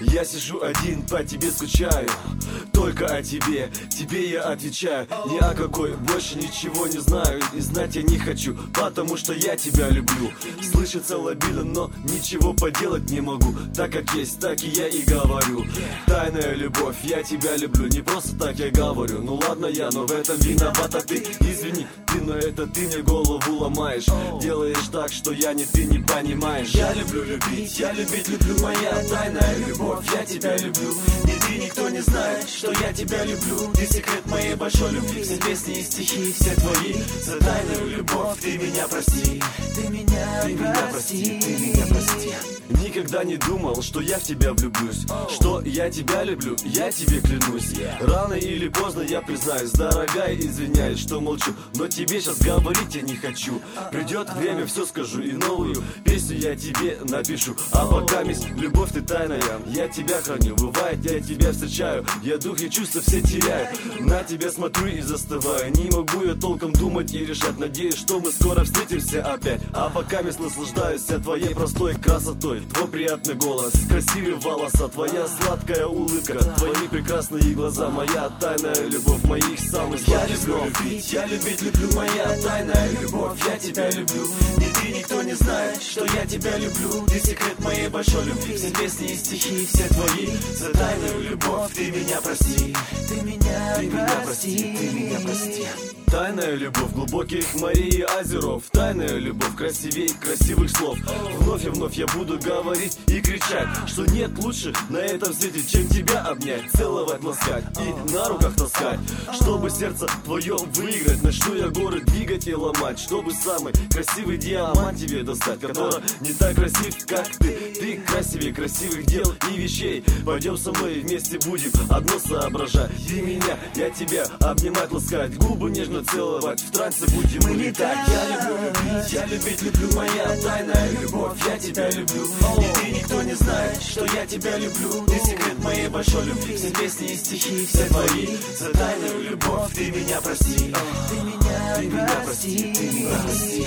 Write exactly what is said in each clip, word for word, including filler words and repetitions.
Я сижу один, по тебе скучаю, только о тебе, тебе я отвечаю. Ни о какой, больше ничего не знаю и знать я не хочу, потому что я тебя люблю. Слышится лобильно, но ничего поделать не могу. Так как есть, так и я и говорю. Тайная любовь, я тебя люблю, не просто так я говорю. Ну ладно я, но в этом виновата ты. Извини, ты, но это ты мне голову ломаешь. Делаешь так, что я не ты не понимаешь. Я люблю любить, я любить люблю, моя тайная любовь. Я тебя люблю, ни ты, никто не знает, что я тебя люблю. Ты секрет моей большой любви, все песни и стихи, все твои. За тайную любовь ты меня прости. Ты меня, ты меня прости, ты меня прости. Никогда не думал, что я в тебя влюблюсь, что я тебя люблю, я тебе клянусь. Рано или поздно я признаюсь, дорогая, извиняюсь, что молчу, но тебе сейчас говорить я не хочу. Придет время, все скажу и новую песню я тебе напишу. А пока месть, любовь ты тайная, я тебя храню. Бывает, я тебя встречаю, я дух и чувства все теряю. На тебя смотрю и застываю, не могу я толком думать и решать. Надеюсь, что мы скоро встретимся опять. А пока месть наслаждаюсь я твоей простой красотой. Твой приятный голос, красивые волоса, твоя сладкая улыбка, твои прекрасные глаза, моя тайная любовь, моих самых сладких снов. Я люблю любить, я любить люблю, моя тайная любовь. Я тебя люблю, ни ты, никто не знает, что я тебя люблю. Ты секрет моей большой любви, все песни и стихи, все твои. За тайную любовь ты меня прости. Ты меня, ты меня прости, ты меня прости. Тайная любовь глубоких морей и озеров, тайная любовь красивей красивых слов. Вновь и вновь я буду говорить и кричать, что нет лучше на этом свете, чем тебя обнять, целовать, ласкать и на руках таскать. Чтобы сердце твое выиграть, начну я горы двигать и ломать. Чтобы самый красивый диамант тебе достать, который не так красив, как ты. Ты красивее красивых дел и вещей. Пойдем со мной и вместе будем одно соображать. Ты меня, я тебя обнимать, ласкать, губы нежно целовать, в трансе будем мы летать. Я люблю любить, я любить люблю, моя тайная любовь. Я тебя люблю, и ты, никто не знает, что я тебя люблю. Ты секрет моей большой любви, все песни и стихи, все твои. За тайную любовь ты меня прости. Ты меня, ты меня прости, ты меня прости.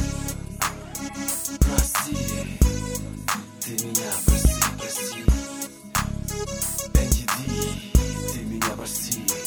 Прости, ты меня прости, прости. Энди Ди, ты меня прости.